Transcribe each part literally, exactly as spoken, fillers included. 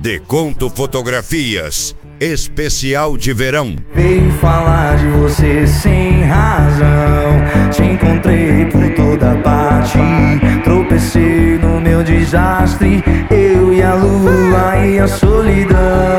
Deconto Fotografias, especial de verão. Veio falar de você sem razão. Te encontrei por toda parte. Tropecei no meu desastre. Eu e a lua e a solidão.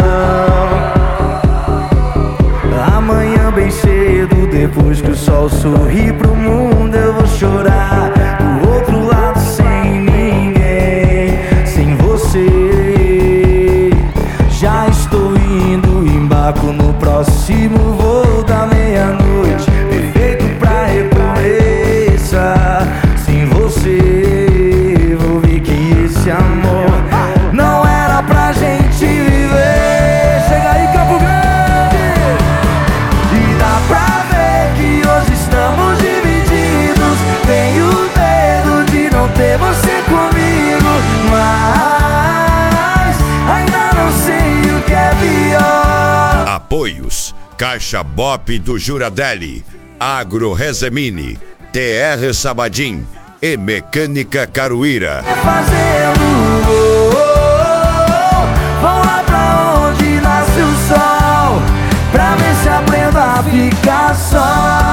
Amanhã bem cedo, depois que o sol sorri pro mundo, eu vou chorar do outro lado sem ninguém, sem você. Já estou indo, embarco no próximo voo da meia-noite, perfeito pra recomeçar. Sem você, vou ver que esse amor não era pra gente viver. Chega aí, Campo Grande! E dá pra ver que hoje estamos divididos. Tenho medo de não ter você comigo, mas ainda não sei o que é pior. Apoios: Caixa Bop do Juradelli, Agro Rezemini, T R Sabadim e Mecânica Caruíra. Fazendo oh, oh, oh, vão lá pra onde nasce o sol, pra ver se aprendo a ficar só.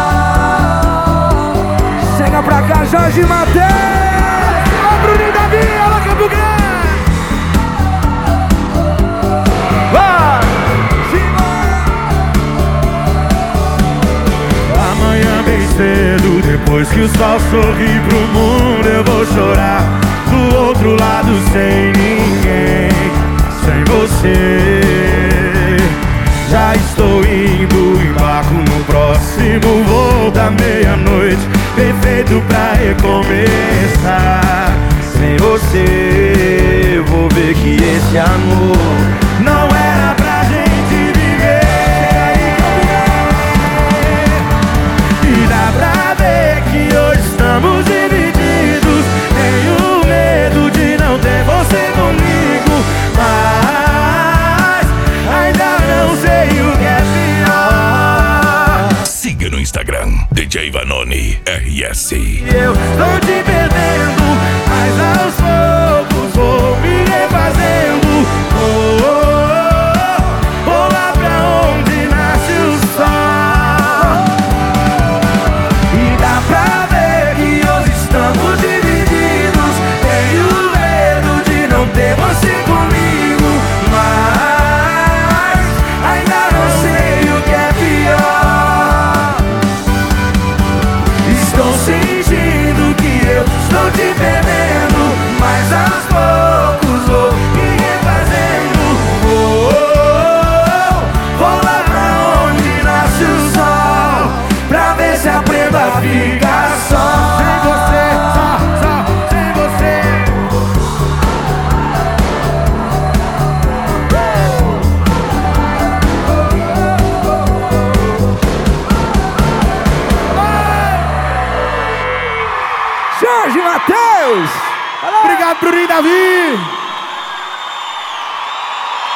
Chega pra cá, Jorge Mateus. Ó, Bruninho Davi, olha Campo Grande. Vai, Amanhã bem cedo, depois que o sol sorri pro mundo, eu vou chorar do outro lado sem ninguém, sem você. Já estou indo, embarco no próximo voo da meia-noite, perfeito pra recomeçar. Sem você, vou ver que esse amor não era pra gente viver. E dá pra ver que hoje estamos divididos. Tenho medo de não ter você comigo, mas ainda não sei o que é pior. Siga no Instagram, D J Vanoni R S. Eu estou te perdendo, mas aos poucos vou me refazendo. Oh, oh, oh, vou lá pra onde nasce o sol. e dá pra ver que hoje estamos divididos. Tenho medo de não ter você comigo, mas ainda não sei o que é pior. Estou sentindo que eu estou te perdendo, mas aos poucos vou me refazendo. Oh, oh, oh, vou lá pra onde nasce o sol, pra ver se aprendo a ficar só. Sem você, só, só, sem você. Jorge Mateus! Obrigado, Bruninho Davi.